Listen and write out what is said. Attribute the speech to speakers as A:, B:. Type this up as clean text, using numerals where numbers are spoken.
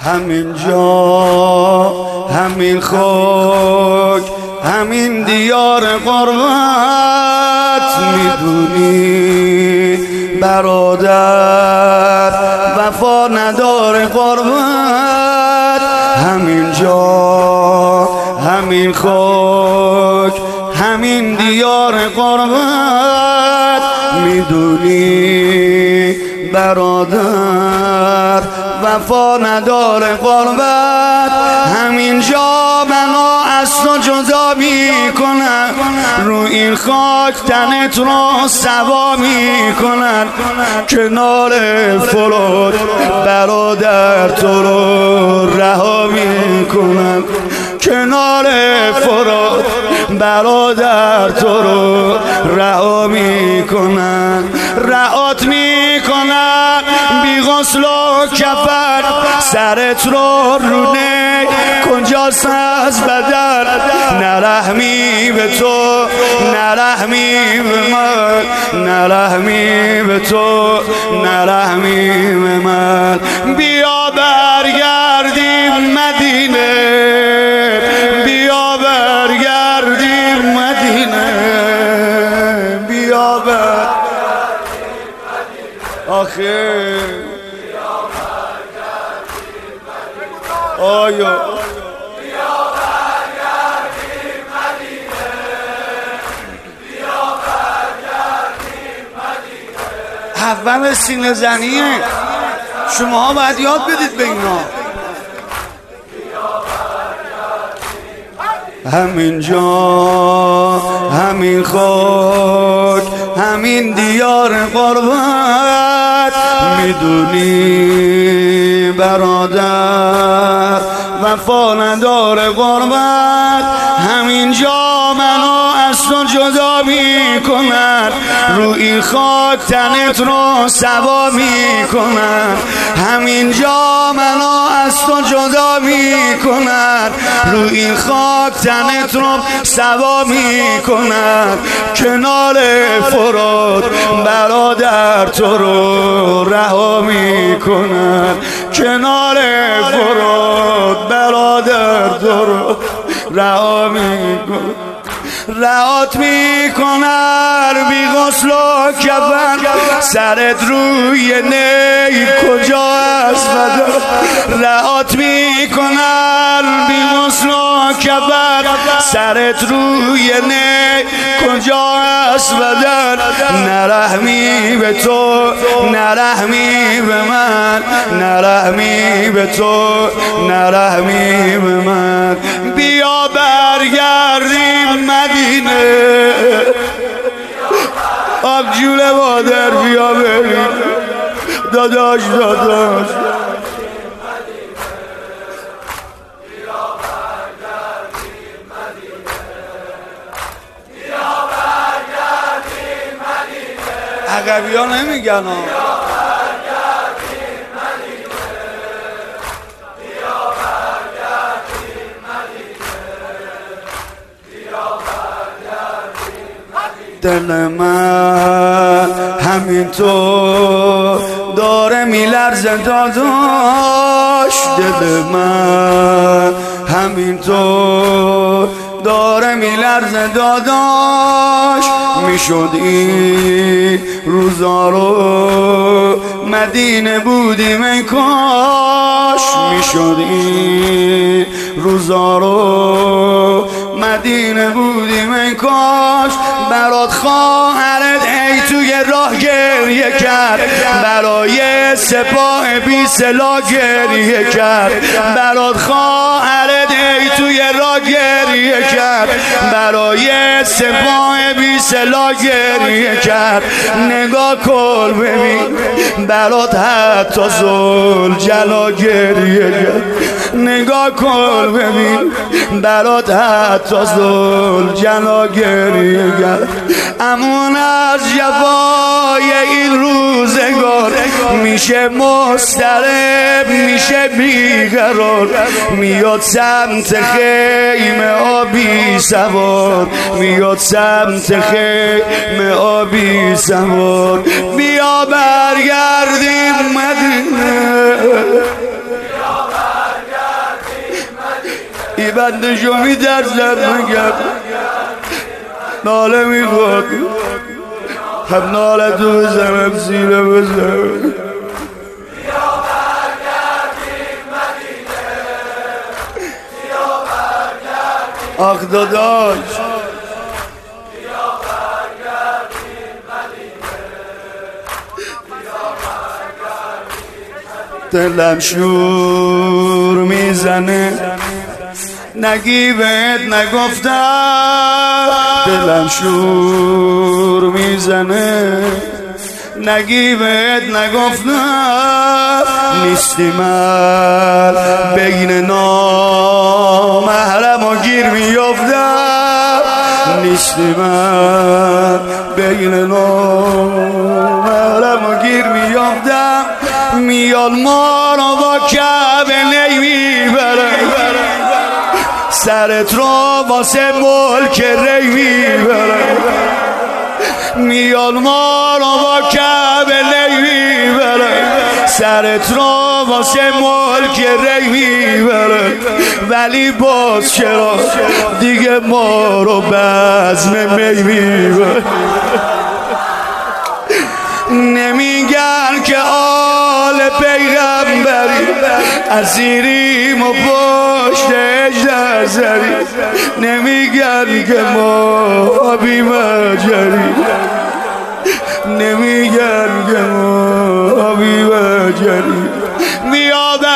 A: همین جا، همین خاک، همین دیار غربت، میدونی برادر وفا نداره غربت. همین جا، همین خاک، همین دیار غربت، میدونی برادر وفا نداره غربت. همین جا منو از تو جدا میکنن، رو این خاک تنت رو سوا میکنن. کنار فرات برادر تو رو رها میکنن، کنار فرات برادر تو رو رها میکنن. رهات میکنن بی غسل و کفن، سرت رو رونه کجاست از بدن. نرحمی به تو، نرحمی به من، نرحمی به تو، نرحمی به من. بیا برگردیم مدینه، بیا برگردیم مدینه، بیا برگردیم آخه آیا اول سینه زنیه، شما باید یاد بدید به اینا. همین جا، همین خاک، همین دیار غربت، میدونی برادر وفا نداره غربت. همین جا منو از تو جدا میکنن، رو این خاک تنت رو سوا میکنن. همین جا منو از تو جدا میکنن، رو این خاک تنت رو سوا میکنن. کنار فرات برادر تو رو رها میکنن، کنار فرات برادر تو رو رها میکنن. رهات میکنن بی غسل و کفن، سرت روی نی کجا است بدن. رهات میکنن بی غسل و کفن، سرت روی نی کجا است بدن. نرحمی به تو، نرحمی به من، نرحمی به تو، نرحمی به من. بیا برگردیم مدینه، آبجول مادر بیا بریم داداش، داداش. عقبی ها نمیگن ها. دل من همینطور داره میلرزه داداش، دل من همینطور داره میلرزه داداش. میشد این روزا رو مدینه بودیم ای کاش، میشد این روزا رو مدینه بودیم ای کاش. برات خواهرت ای توی راه گریه کرد، برای سپاه بی سلاح گریه کرد. برات خواهرت ای توی راه گریه کرد، برای سپاه بی سلاح گریه کرد. نگاه کن ببین برات حتی ذوالجلال گریه کرد. نگاه کن ببین برات حتی ذوالجلال گریه کرد. امون از جفای این روزگار میشه مضطرب، میشه بیقرار. میاد سمت خیمه آبی سوار، میاد سمت خیمه آبی سوار. بیا برگردیم مدینه، بندشو میترسد مگر ناله میخواد هم ناله تو بزنم سینه بزنم آخ داداش دلم شور میزنه نگی بهت نگفتم دلم شور میزنه نگی بهت نگفتم نیستی من بین نامحرم و گیر میافتم نیستی من بین نامحرم و گیر میافتم میاد ما رو با کعبه نمیبره سرت رو واسه ملک ری میبره میاد ما رو با کعبه نمیبره سرت رو واسه ملک ری میبره ولی باز چرا دیگه ما رو بزم می میبره نمیگن که آل پیغمبری اسیریم و پشت اجده زری نمیگن که ما بی مجری نمیگن که ما بی مجری میاد